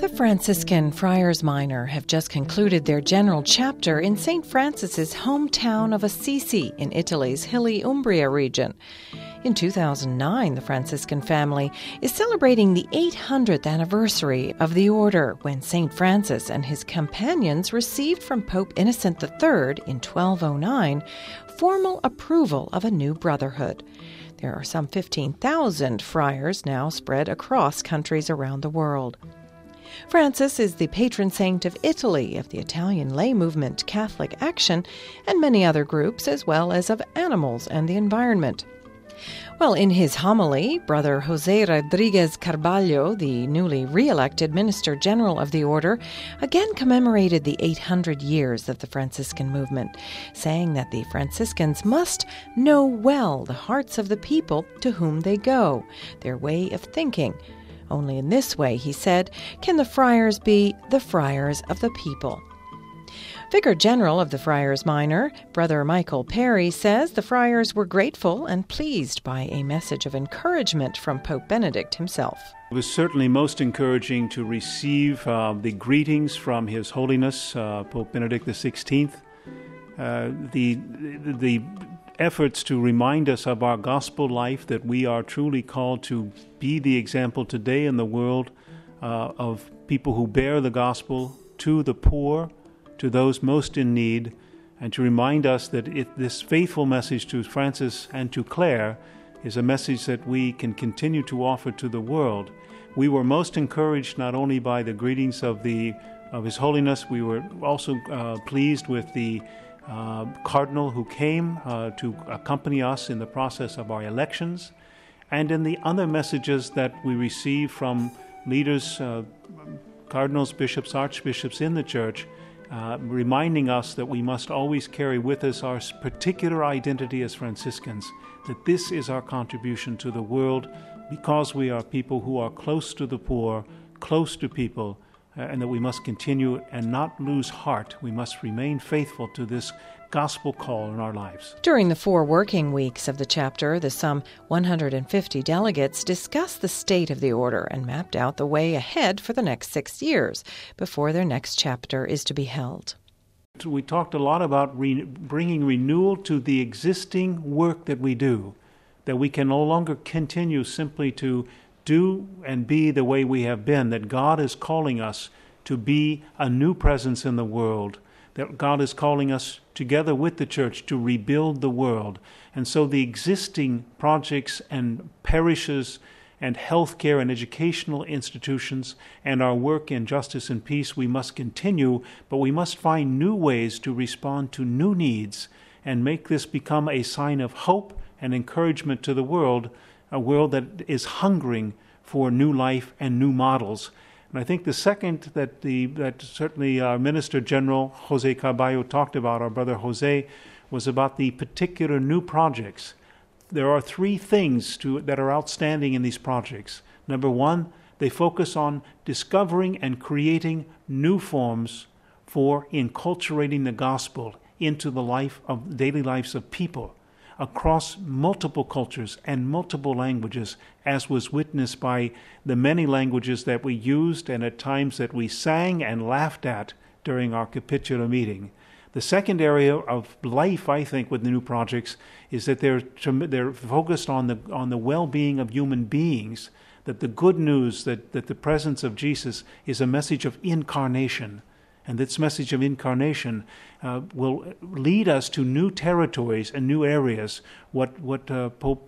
The Franciscan Friars Minor have just concluded their general chapter in St. Francis's hometown of Assisi in Italy's hilly Umbria region. In 2009, the Franciscan family is celebrating the 800th anniversary of the order when St. Francis and his companions received from Pope Innocent III in 1209 formal approval of a new brotherhood. There are some 15,000 friars now spread across countries around the world. Francis is the patron saint of Italy, of the Italian lay movement Catholic Action, and many other groups, as well as of animals and the environment. Well, in his homily, Brother Jose Rodriguez Carballo, the newly re-elected Minister General of the Order, again commemorated the 800 years of the Franciscan movement, saying that the Franciscans must know well the hearts of the people to whom they go, their way of thinking. Only in this way, he said, can the friars be the friars of the people. Vicar General of the Friars Minor, Brother Michael Perry, says the friars were grateful and pleased by a message of encouragement from Pope Benedict himself. It was certainly most encouraging to receive the greetings from His Holiness, Pope Benedict XVI. The efforts to remind us of our gospel life, that we are truly called to be the example today in the world of people who bear the gospel to the poor, to those most in need, and to remind us that this faithful message to Francis and to Clare is a message that we can continue to offer to the world. We were most encouraged not only by the greetings of His Holiness, we were also pleased with the Cardinal who came to accompany us in the process of our elections, and in the other messages that we receive from leaders, cardinals, bishops, archbishops in the Church, reminding us that we must always carry with us our particular identity as Franciscans, that this is our contribution to the world because we are people who are close to the poor, close to people, and that we must continue and not lose heart. We must remain faithful to this gospel call in our lives. During the 4 working weeks of the chapter, the some 150 delegates discussed the state of the order and mapped out the way ahead for the next 6 years before their next chapter is to be held. We talked a lot about bringing renewal to the existing work that we do, that we can no longer continue simply to do and be the way we have been, that God is calling us to be a new presence in the world, that God is calling us together with the Church to rebuild the world. And so the existing projects and parishes and healthcare and educational institutions and our work in justice and peace, we must continue, but we must find new ways to respond to new needs and make this become a sign of hope and encouragement to the world, a world that is hungering for new life and new models. And I think the second that certainly our Minister General, Jose Carballo, talked about, our brother Jose, was about the particular new projects. There are 3 things that are outstanding in these projects. Number 1, they focus on discovering and creating new forms for enculturating the gospel into the daily lives of people across multiple cultures and multiple languages, as was witnessed by the many languages that we used and at times that we sang and laughed at during our capitular meeting. The second area of life, I think, with the new projects is that they're focused on the well-being of human beings, that the good news that the presence of Jesus is a message of incarnation. And this message of incarnation will lead us to new territories and new areas, what Pope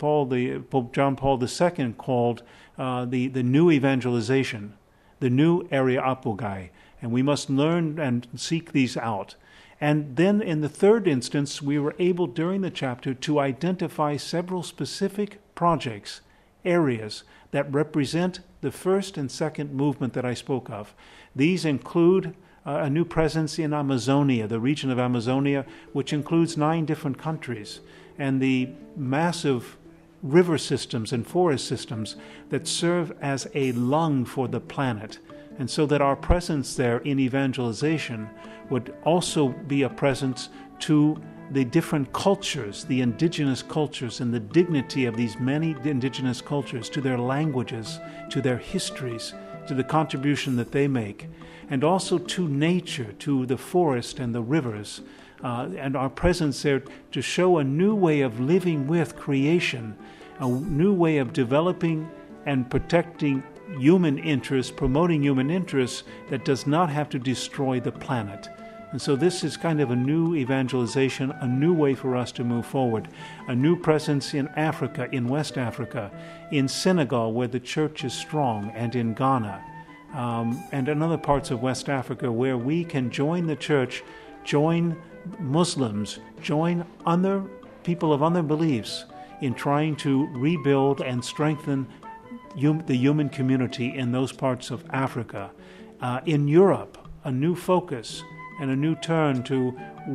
John Paul II called the new evangelization, the new areopagai. And we must learn and seek these out. And then in the third instance, we were able during the chapter to identify several specific projects, areas that represent the first and second movement that I spoke of. These include a new presence in Amazonia, the region of Amazonia, which includes 9 different countries, and the massive river systems and forest systems that serve as a lung for the planet. And so that our presence there in evangelization would also be a presence to the different cultures, the indigenous cultures, and the dignity of these many indigenous cultures, to their languages, to their histories, to the contribution that they make, and also to nature, to the forest and the rivers, and our presence there to show a new way of living with creation, a new way of developing and protecting human interests, promoting human interests that does not have to destroy the planet. And so this is kind of a new evangelization, a new way for us to move forward, a new presence in Africa, in West Africa, in Senegal, where the church is strong, and in Ghana, and in other parts of West Africa where we can join the church, join Muslims, join other people of other beliefs in trying to rebuild and strengthen the human community in those parts of Africa. In Europe, a new focus and a new turn to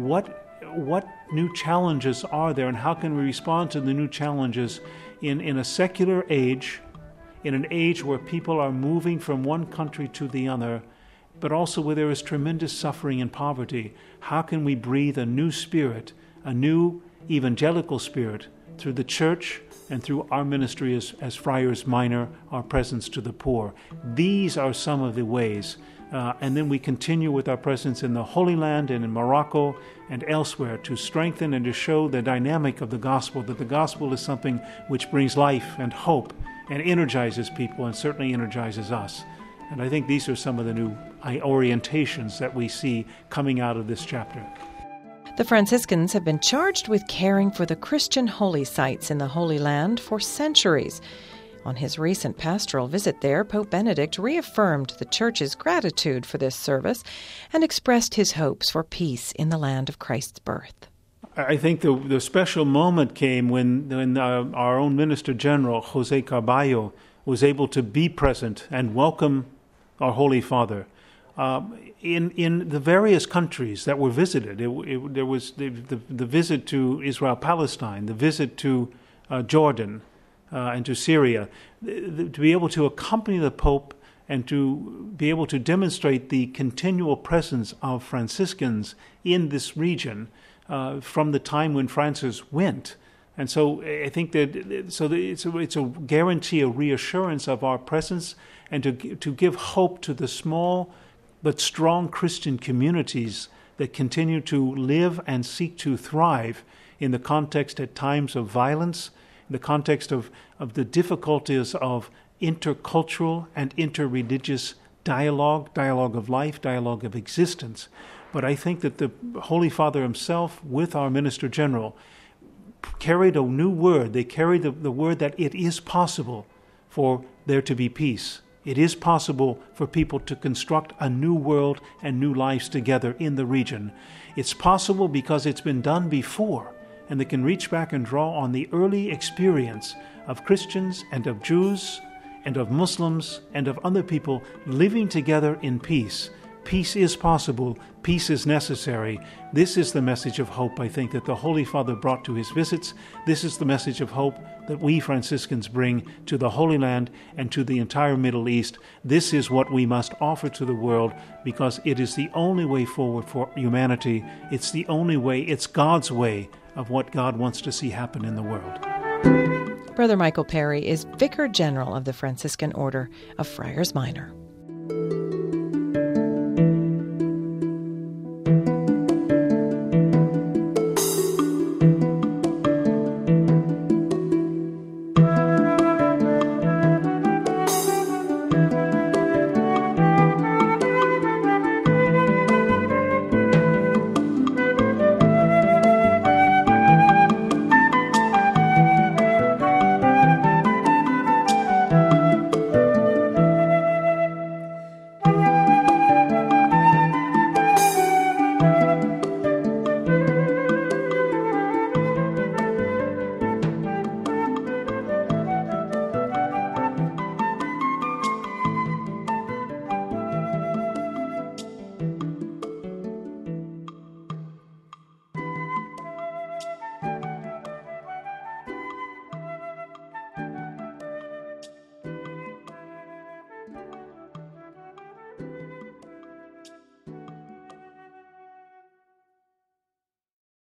what new challenges are there and how can we respond to the new challenges in a secular age, in an age where people are moving from one country to the other, but also where there is tremendous suffering and poverty. How can we breathe a new spirit, a new evangelical spirit through the church and through our ministry as Friars Minor, our presence to the poor? These are some of the ways. And then we continue with our presence in the Holy Land and in Morocco and elsewhere to strengthen and to show the dynamic of the gospel, that the gospel is something which brings life and hope and energizes people and certainly energizes us. And I think these are some of the new orientations that we see coming out of this chapter. The Franciscans have been charged with caring for the Christian holy sites in the Holy Land for centuries. On his recent pastoral visit there, Pope Benedict reaffirmed the Church's gratitude for this service and expressed his hopes for peace in the land of Christ's birth. I think the special moment came when our own Minister General, Jose Carballo, was able to be present and welcome our Holy Father. In the various countries that were visited, there was the visit to Israel-Palestine, the visit to Jordan, and to Syria, to be able to accompany the Pope and to be able to demonstrate the continual presence of Franciscans in this region from the time when Francis went. And so I think that it's a guarantee, a reassurance of our presence, and to give hope to the small but strong Christian communities that continue to live and seek to thrive in the context at times of violence, in the context of the difficulties of intercultural and interreligious dialogue of life, dialogue of existence. But I think that the Holy Father himself, with our Minister General, carried a new word. They carried the word that it is possible for there to be peace. It is possible for people to construct a new world and new lives together in the region. It's possible because it's been done before, and they can reach back and draw on the early experience of Christians and of Jews and of Muslims and of other people living together in peace. Peace is possible. Peace is necessary. This is the message of hope, I think, that the Holy Father brought to his visits. This is the message of hope that we Franciscans bring to the Holy Land and to the entire Middle East. This is what we must offer to the world because it is the only way forward for humanity. It's the only way, it's God's way of what God wants to see happen in the world. Brother Michael Perry is Vicar General of the Franciscan Order of Friars Minor.